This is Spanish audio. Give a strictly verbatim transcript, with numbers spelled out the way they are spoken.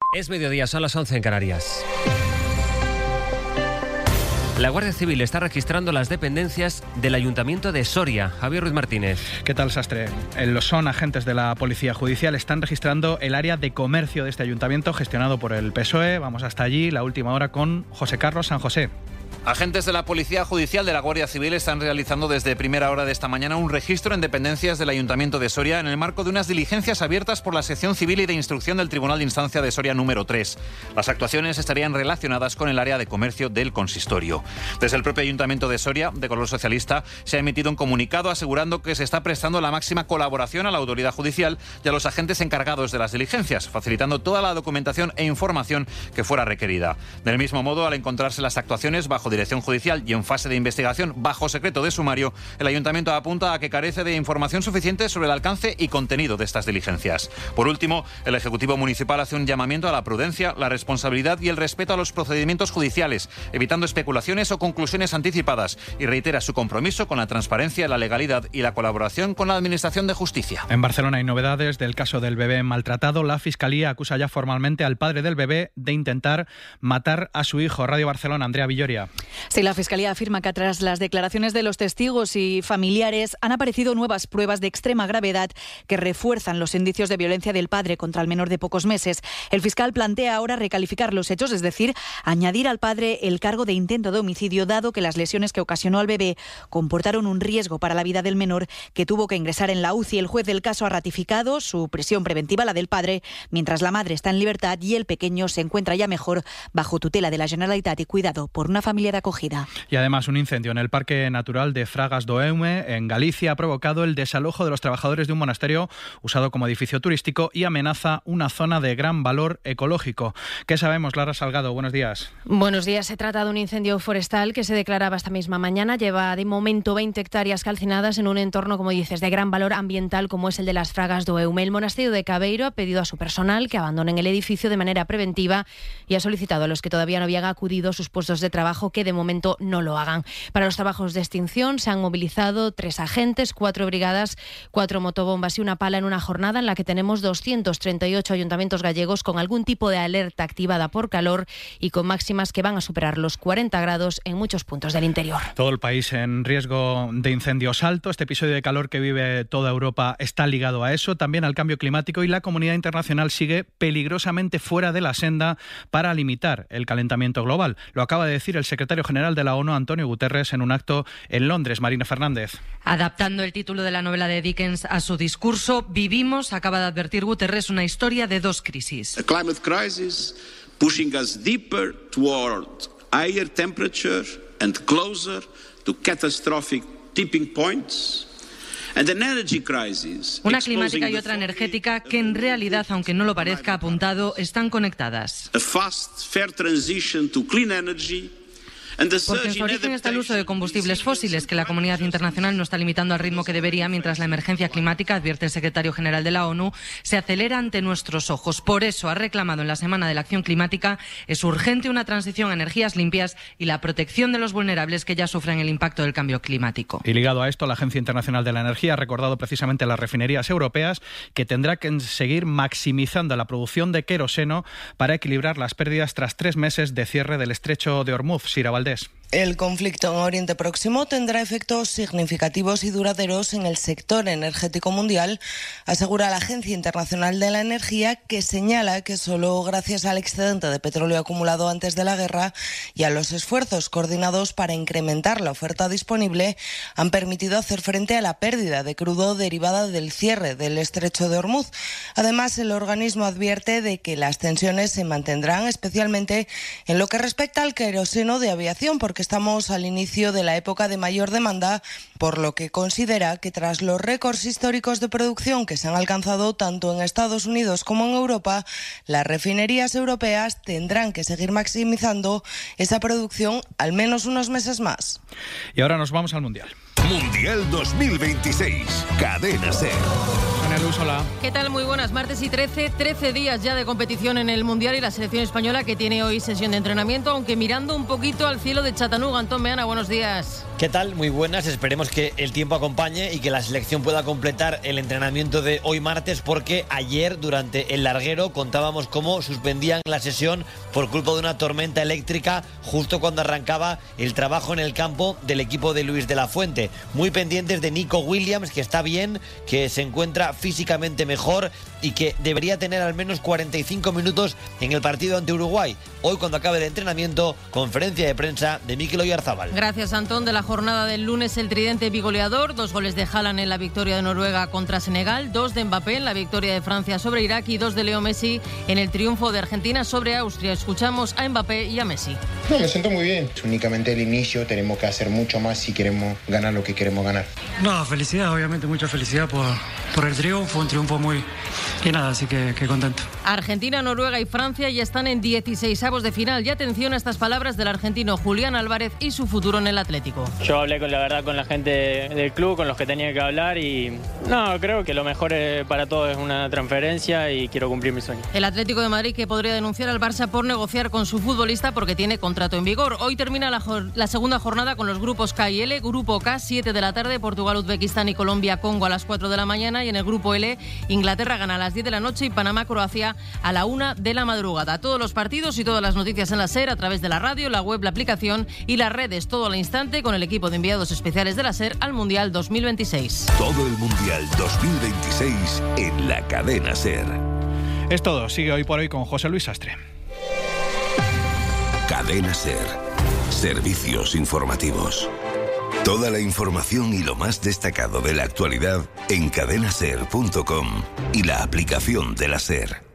Es mediodía, son las once en Canarias. La Guardia Civil está registrando las dependencias del Ayuntamiento de Soria. Javier Ruiz Martínez. ¿Qué tal, Sastre? Los son agentes de la Policía Judicial. Están registrando el área de comercio de este ayuntamiento gestionado por el P S O E. Vamos hasta allí, la última hora con José Carlos San José. Agentes de la Policía Judicial de la Guardia Civil están realizando desde primera hora de esta mañana un registro en dependencias del Ayuntamiento de Soria en el marco de unas diligencias abiertas por la sección civil y de instrucción del Tribunal de Instancia de Soria número tres. Las actuaciones estarían relacionadas con el área de comercio del consistorio. Desde el propio Ayuntamiento de Soria, de color socialista, se ha emitido un comunicado asegurando que se está prestando la máxima colaboración a la autoridad judicial y a los agentes encargados de las diligencias, facilitando toda la documentación e información que fuera requerida. Del mismo modo, al encontrarse las actuaciones bajo dirección judicial y en fase de investigación bajo secreto de sumario, el Ayuntamiento apunta a que carece de información suficiente sobre el alcance y contenido de estas diligencias. Por último, el Ejecutivo Municipal hace un llamamiento a la prudencia, la responsabilidad y el respeto a los procedimientos judiciales, evitando especulaciones o conclusiones anticipadas, y reitera su compromiso con la transparencia, la legalidad y la colaboración con la Administración de Justicia. En Barcelona hay novedades del caso del bebé maltratado. La Fiscalía acusa ya formalmente al padre del bebé de intentar matar a su hijo. Radio Barcelona, Andrea Villoria. Sí, la Fiscalía afirma que tras las declaraciones de los testigos y familiares han aparecido nuevas pruebas de extrema gravedad que refuerzan los indicios de violencia del padre contra el menor de pocos meses. El fiscal plantea ahora recalificar los hechos, es decir, añadir al padre el cargo de intento de homicidio, dado que las lesiones que ocasionó al bebé comportaron un riesgo para la vida del menor, que tuvo que ingresar en la U C I. El juez del caso ha ratificado su prisión preventiva, la del padre, mientras la madre está en libertad y el pequeño se encuentra ya mejor bajo tutela de la Generalitat y cuidado por una familia de acogida. Y además, un incendio en el Parque Natural de Fragas do Eume, en Galicia, ha provocado el desalojo de los trabajadores de un monasterio usado como edificio turístico y amenaza una zona de gran valor ecológico. ¿Qué sabemos, Lara Salgado? Buenos días. Buenos días. Se trata de un incendio forestal que se declaraba esta misma mañana. Lleva de momento veinte hectáreas calcinadas en un entorno, como dices, de gran valor ambiental como es el de las Fragas do Eume. El monasterio de Cabeiro ha pedido a su personal que abandonen el edificio de manera preventiva y ha solicitado a los que todavía no habían acudido a sus puestos de trabajo que de momento no lo hagan. Para los trabajos de extinción se han movilizado tres agentes, cuatro brigadas, cuatro motobombas y una pala en una jornada en la que tenemos doscientos treinta y ocho ayuntamientos gallegos con algún tipo de alerta activada por calor y con máximas que van a superar los cuarenta grados en muchos puntos del interior. Todo el país en riesgo de incendios alto. Este episodio de calor que vive toda Europa está ligado a eso, también al cambio climático, y la comunidad internacional sigue peligrosamente fuera de la senda para limitar el calentamiento global. Lo acaba de decir el secretario general de la ONU, Antonio Guterres, en un acto en Londres. Marina Fernández. Adaptando el título de la novela de Dickens a su discurso, vivimos, acaba de advertir Guterres, una historia de dos crisis. A climate crisis pushing us deeper toward higher temperature and closer to catastrophic tipping points. Una climática y otra energética que en realidad, aunque no lo parezca apuntado, están conectadas. A fast, fair transition to clean energy. Porque en su origen está el uso de combustibles fósiles, que la comunidad internacional no está limitando al ritmo que debería, mientras la emergencia climática, advierte el secretario general de la ONU, se acelera ante nuestros ojos. Por eso ha reclamado en la Semana de la Acción Climática es urgente una transición a energías limpias y la protección de los vulnerables que ya sufren el impacto del cambio climático. Y ligado a esto, la Agencia Internacional de la Energía ha recordado precisamente a las refinerías europeas que tendrá que seguir maximizando la producción de queroseno para equilibrar las pérdidas tras tres meses de cierre del estrecho de Hormuz. Sira Valdés. El conflicto en Oriente Próximo tendrá efectos significativos y duraderos en el sector energético mundial, asegura la Agencia Internacional de la Energía, que señala que solo gracias al excedente de petróleo acumulado antes de la guerra y a los esfuerzos coordinados para incrementar la oferta disponible han permitido hacer frente a la pérdida de crudo derivada del cierre del estrecho de Hormuz. Además, el organismo advierte de que las tensiones se mantendrán, especialmente en lo que respecta al queroseno de aviación, porque estamos al inicio de la época de mayor demanda, por lo que considera que tras los récords históricos de producción que se han alcanzado tanto en Estados Unidos como en Europa, las refinerías europeas tendrán que seguir maximizando esa producción al menos unos meses más. Y ahora nos vamos al Mundial. Mundial dos mil veintiséis, Cadena SER. Sonia Luz, hola. ¿Qué tal? Muy buenas. Martes y trece, trece días ya de competición en el Mundial y la selección española que tiene hoy sesión de entrenamiento, aunque mirando un poquito al cielo de Chattanooga. Antón Meana, buenos días. ¿Qué tal? Muy buenas. Esperemos que el tiempo acompañe y que la selección pueda completar el entrenamiento de hoy martes, porque ayer durante el larguero contábamos cómo suspendían la sesión por culpa de una tormenta eléctrica justo cuando arrancaba el trabajo en el campo del equipo de Luis de la Fuente. Muy pendientes de Nico Williams, que está bien, que se encuentra físicamente mejor y que debería tener al menos cuarenta y cinco minutos en el partido ante Uruguay. Hoy, cuando acabe el entrenamiento, conferencia de prensa de Mikel Oyarzábal. Gracias, Antón. De la jornada del lunes, el tridente bigoleador, dos goles de Haaland en la victoria de Noruega contra Senegal, dos de Mbappé en la victoria de Francia sobre Irak y dos de Leo Messi en el triunfo de Argentina sobre Austria. Escuchamos a Mbappé y a Messi. No, me siento muy bien. Es únicamente el inicio, tenemos que hacer mucho más si queremos ganar lo que queremos ganar. No, felicidad, obviamente mucha felicidad por, por el triunfo, un triunfo muy... Y nada, así que, que contento. Argentina, Noruega y Francia ya están en dieciseisavos de final. Y atención a estas palabras del argentino Julián Álvarez y su futuro en el Atlético. Yo hablé con la verdad con la gente del club, con los que tenía que hablar y no, creo que lo mejor para todos es una transferencia y quiero cumplir mi sueño. El Atlético de Madrid, que podría denunciar al Barça por negociar con su futbolista porque tiene contrato en vigor. Hoy termina la, la segunda jornada con los grupos K y L. Grupo K, siete de la tarde, Portugal, Uzbekistán y Colombia, Congo a las cuatro de la mañana. Y en el grupo L, Inglaterra gana a las diez de la noche y Panamá, Croacia a la una de la madrugada. Todos los partidos y todas las noticias en la SER a través de la radio, la web, la aplicación y las redes, todo al instante con el equipo de enviados especiales de la SER al Mundial dos mil veintiséis. Todo el Mundial dos mil veintiséis en la cadena SER. Es todo. Sigue Hoy por Hoy con José Luis Sastre. Cadena SER. Servicios informativos. Toda la información y lo más destacado de la actualidad en cadena ser punto com y la aplicación de la SER.